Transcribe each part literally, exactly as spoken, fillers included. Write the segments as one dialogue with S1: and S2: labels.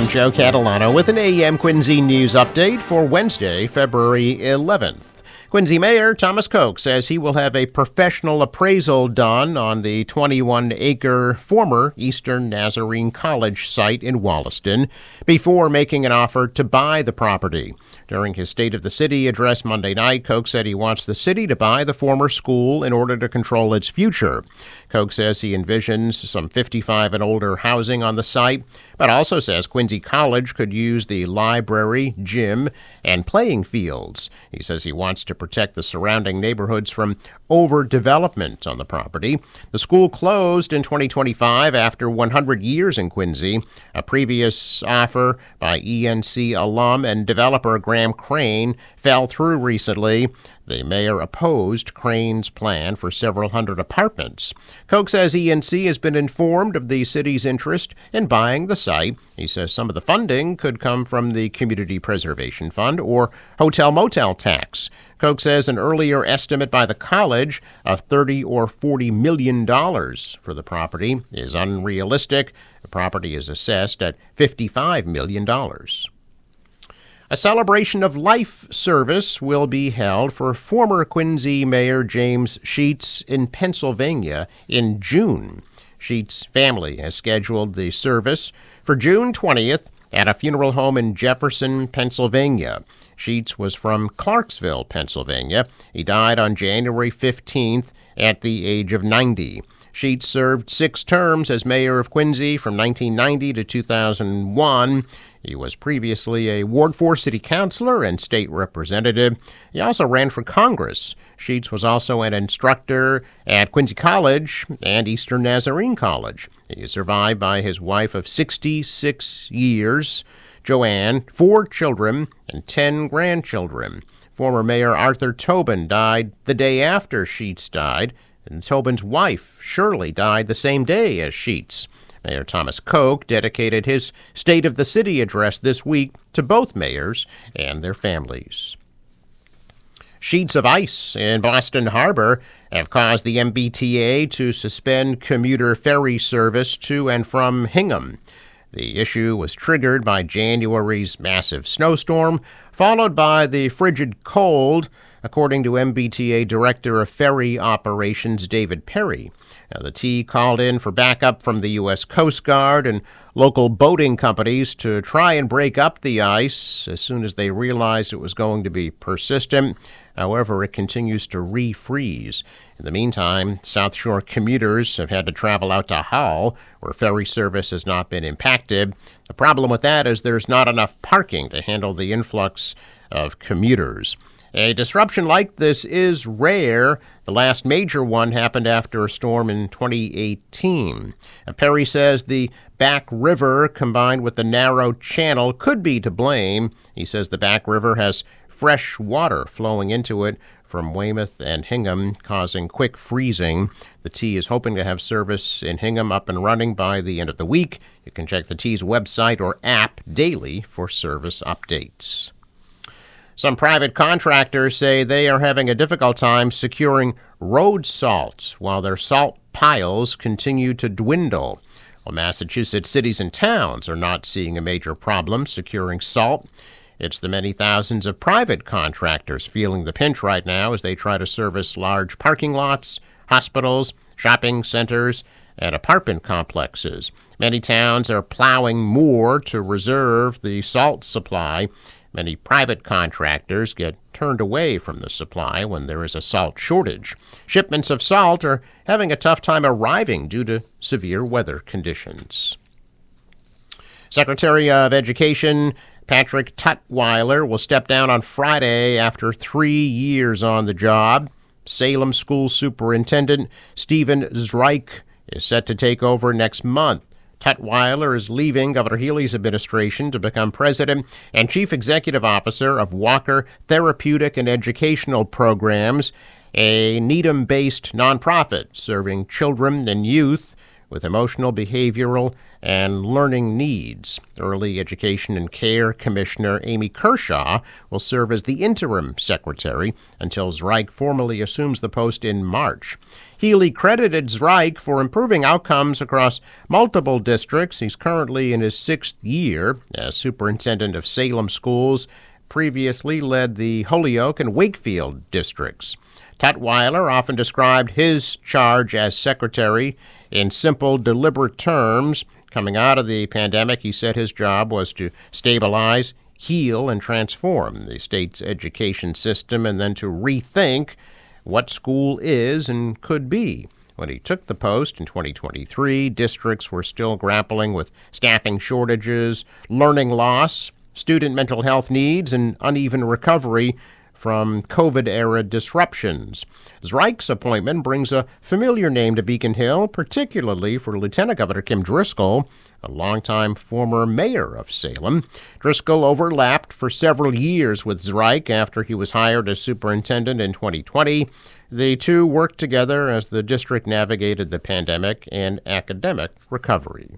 S1: Joe Catalano with an A M Quincy News update for Wednesday, February eleventh. Quincy Mayor Thomas Koch says he will have a professional appraisal done on the twenty-one acre former Eastern Nazarene College site in Wollaston before making an offer to buy the property. During his State of the City address Monday night, Koch said he wants the city to buy the former school in order to control its future. Koch says he envisions some fifty-five and older housing on the site, but also says Quincy College could use the library, gym, and playing fields. He says he wants to protect the surrounding neighborhoods from overdevelopment on the property. The school closed in twenty twenty-five after one hundred years in Quincy. A previous offer by E N C alum and developer Graham Crane fell through recently. The mayor opposed Crane's plan for several hundred apartments. Koch says E N C has been informed of the city's interest in buying the site. He says some of the funding could come from the Community Preservation Fund or hotel-motel tax. Koch says an earlier estimate by the college of thirty or forty million dollars for the property is unrealistic. The property is assessed at fifty-five million dollars. A celebration of life service will be held for former Quincy Mayor James Sheets in Pennsylvania in June. Sheets' family has scheduled the service for June twentieth at a funeral home in Jefferson, Pennsylvania. Sheets was from Clarksville, Pennsylvania. He died on January fifteenth at the age of ninety. Sheets served six terms as mayor of Quincy from nineteen ninety to two thousand one. He was previously a Ward four city councilor and state representative. He also ran for Congress. Sheets was also an instructor at Quincy College and Eastern Nazarene College. He is survived by his wife of sixty-six years, Joanne, four children, and ten grandchildren. Former Mayor Arthur Tobin died the day after Sheets died, and Tobin's wife, Shirley, died the same day as Sheets. Mayor Thomas Koch dedicated his State of the City address this week to both mayors and their families. Sheets of ice in Boston Harbor have caused the M B T A to suspend commuter ferry service to and from Hingham. The issue was triggered by January's massive snowstorm, followed by the frigid cold, according to M B T A Director of Ferry Operations David Perry. Now, the T called in for backup from the U S Coast Guard and local boating companies to try and break up the ice as soon as they realized it was going to be persistent. However, it continues to refreeze. In the meantime, South Shore commuters have had to travel out to Hull, where ferry service has not been impacted. The problem with that is there's not enough parking to handle the influx of commuters. A disruption like this is rare. The last major one happened after a storm in twenty eighteen. Perry says the Back River combined with the narrow channel could be to blame. He says the Back River has fresh water flowing into it from Weymouth and Hingham, causing quick freezing. The T is hoping to have service in Hingham up and running by the end of the week. You can check the T's website or app daily for service updates. Some private contractors say they are having a difficult time securing road salt while their salt piles continue to dwindle. Well, Massachusetts cities and towns are not seeing a major problem securing salt. It's the many thousands of private contractors feeling the pinch right now as they try to service large parking lots, hospitals, shopping centers, and apartment complexes. Many towns are plowing more to reserve the salt supply. Many private contractors get turned away from the supply when there is a salt shortage. Shipments of salt are having a tough time arriving due to severe weather conditions. Secretary of Education Patrick Tutwiler will step down on Friday after three years on the job. Salem School Superintendent Stephen Zreich is set to take over next month. Tutwiler is leaving Governor Healey's administration to become president and chief executive officer of Walker Therapeutic and Educational Programs, a Needham-based nonprofit serving children and youth with emotional, behavioral, and learning needs. Early Education and Care Commissioner Amy Kershaw will serve as the interim secretary until Zrike formally assumes the post in March. Healy credited Zrike for improving outcomes across multiple districts. He's currently in his sixth year as superintendent of Salem schools, previously led the Holyoke and Wakefield districts. Tutwiler often described his charge as secretary in simple, deliberate terms. Coming out of the pandemic, he said his job was to stabilize, heal, and transform the state's education system, and then to rethink what school is and could be. When he took the post in twenty twenty-three, districts were still grappling with staffing shortages, learning loss, student mental health needs, and uneven recovery from COVID-era disruptions. Zrike's appointment brings a familiar name to Beacon Hill, particularly for Lieutenant Governor Kim Driscoll, a longtime former mayor of Salem. Driscoll overlapped for several years with Zrike after he was hired as superintendent in twenty twenty. The two worked together as the district navigated the pandemic and academic recovery.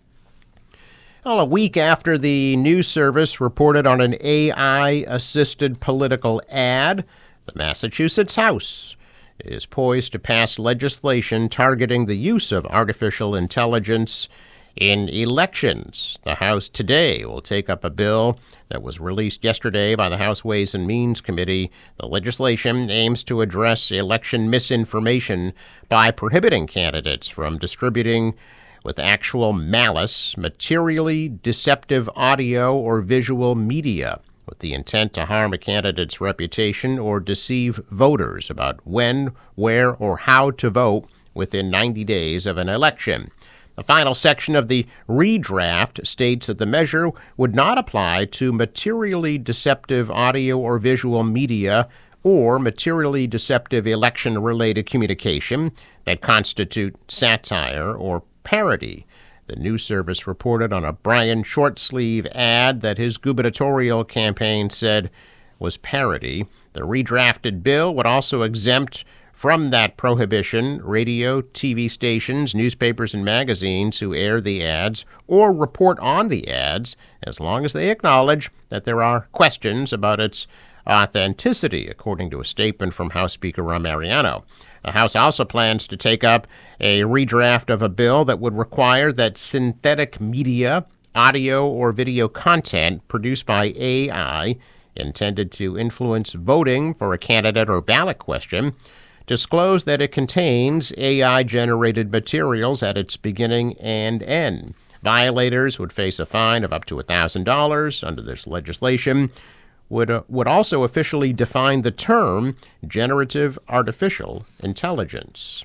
S1: Well, a week after the news service reported on an A I-assisted political ad, the Massachusetts House is poised to pass legislation targeting the use of artificial intelligence in elections. The House today will take up a bill that was released yesterday by the House Ways and Means Committee. The legislation aims to address election misinformation by prohibiting candidates from distributing with actual malice, materially deceptive audio or visual media with the intent to harm a candidate's reputation or deceive voters about when, where, or how to vote within ninety days of an election. The final section of the redraft states that the measure would not apply to materially deceptive audio or visual media or materially deceptive election-related communication that constitute satire or parody. The news service reported on a Brian Shortsleeve ad that his gubernatorial campaign said was parody. The redrafted bill would also exempt from that prohibition radio, T V stations, newspapers, and magazines who air the ads or report on the ads, as long as they acknowledge that there are questions about its authenticity, according to a statement from House Speaker Ron Mariano. The House also plans to take up a redraft of a bill that would require that synthetic media, audio or video content produced by A I intended to influence voting for a candidate or ballot question disclose that it contains A I-generated materials at its beginning and end. Violators would face a fine of up to one thousand dollars under this legislation. Would, uh, would also officially define the term generative artificial intelligence.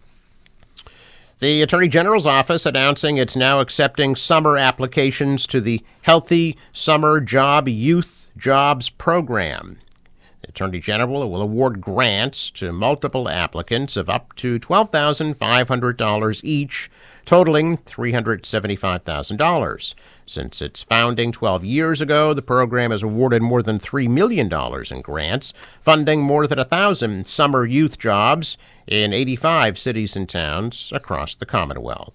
S1: The Attorney General's office announcing it's now accepting summer applications to the Healthy Summer Job Youth Jobs Program. The Attorney General will award grants to multiple applicants of up to twelve thousand five hundred dollars each, totaling three hundred seventy-five thousand dollars. Since its founding twelve years ago, the program has awarded more than three million dollars in grants, funding more than one thousand summer youth jobs in eighty-five cities and towns across the Commonwealth.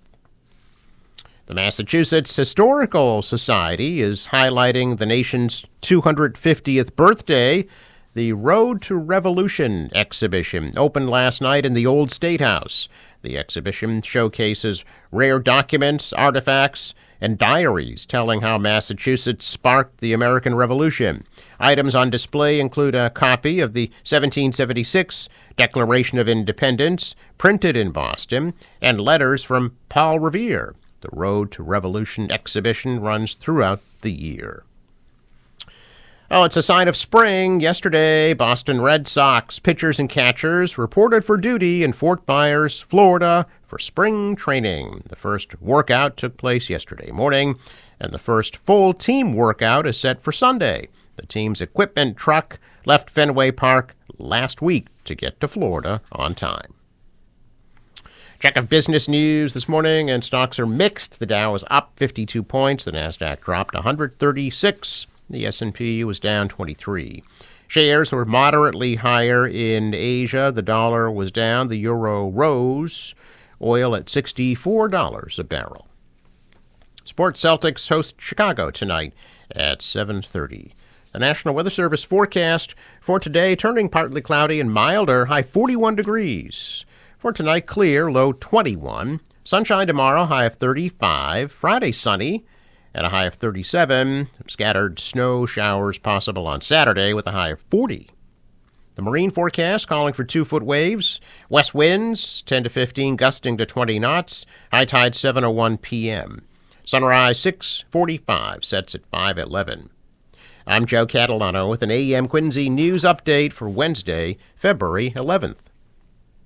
S1: The Massachusetts Historical Society is highlighting the nation's two hundred fiftieth birthday. The Road to Revolution exhibition opened last night in the Old State House. The exhibition showcases rare documents, artifacts, and diaries telling how Massachusetts sparked the American Revolution. Items on display include a copy of the seventeen seventy-six Declaration of Independence, printed in Boston, and letters from Paul Revere. The Road to Revolution exhibition runs throughout the year. Oh, it's a sign of spring. Yesterday, Boston Red Sox pitchers and catchers reported for duty in Fort Myers, Florida, for spring training. The first workout took place yesterday morning, and the first full team workout is set for Sunday. The team's equipment truck left Fenway Park last week to get to Florida on time. Check of business news this morning, and stocks are mixed. The Dow is up fifty-two points. The Nasdaq dropped one hundred thirty-six. The S and P was down twenty-three. Shares were moderately higher in Asia. The dollar was down. The euro rose. Oil at sixty-four dollars a barrel. Sports: Celtics host Chicago tonight at seven thirty. The National Weather Service forecast for today: turning partly cloudy and milder, high forty-one degrees. For tonight, clear, low twenty-one. Sunshine tomorrow, high of thirty-five. Friday, sunny at a high of thirty-seven. Scattered snow showers possible on Saturday with a high of forty. The marine forecast calling for two-foot waves. West winds ten to fifteen, gusting to twenty knots. High tide seven oh one p.m. Sunrise six forty-five, sets at five eleven. I'm Joe Catalano with an A M Quincy news update for Wednesday, February eleventh.